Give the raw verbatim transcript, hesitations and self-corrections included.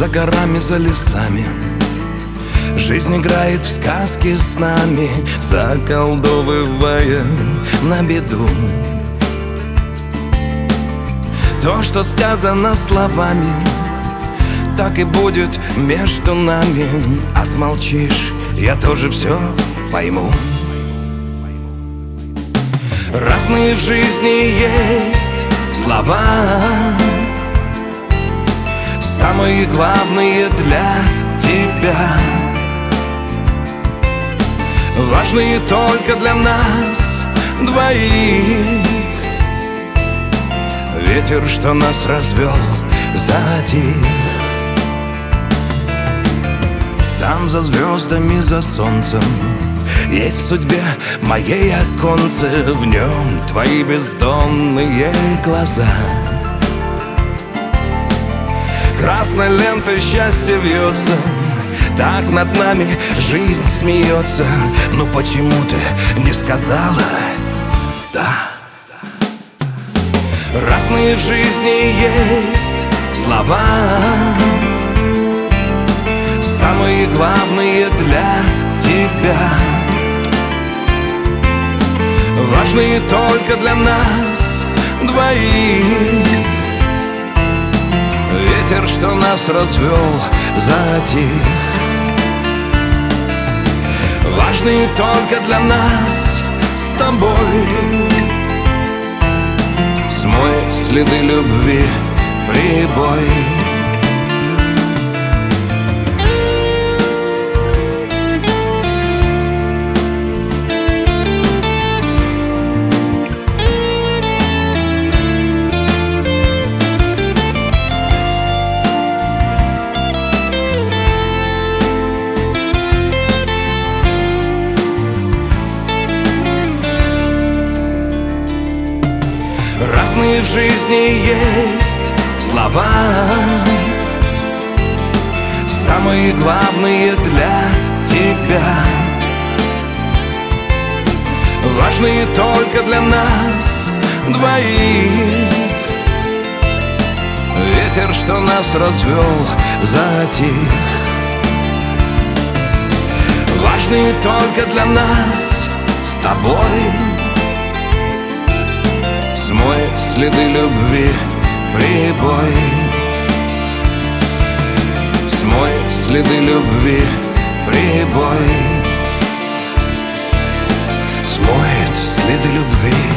горами, за лесами. Жизнь играет в сказки с нами, заколдовывая на беду. То, что сказано словами, так и будет между нами. А смолчишь, я тоже все пойму. Разные в жизни есть слова, самые главные для тебя, важные только для нас двоих. Ветер, что нас развел, затих. Там за звездами, за солнцем есть в судьбе моей оконце, в нем твои бездонные глаза. Красной лентой счастье вьется, так над нами жизнь смеется. Ну почему ты не сказала «да»? Разные в жизни есть слова, самые главные для тебя, важные только для нас двоих. Ветер, что нас развел, затих. Важные только для нас с тобой. Смой следы любви прибой. Разные в жизни есть слова, самые главные для тебя, важные только для нас двоих. Ветер, что нас развел, затих. Важные только для нас с тобой. Смой следы любви прибой. Смой следы любви прибой. Смоет следы любви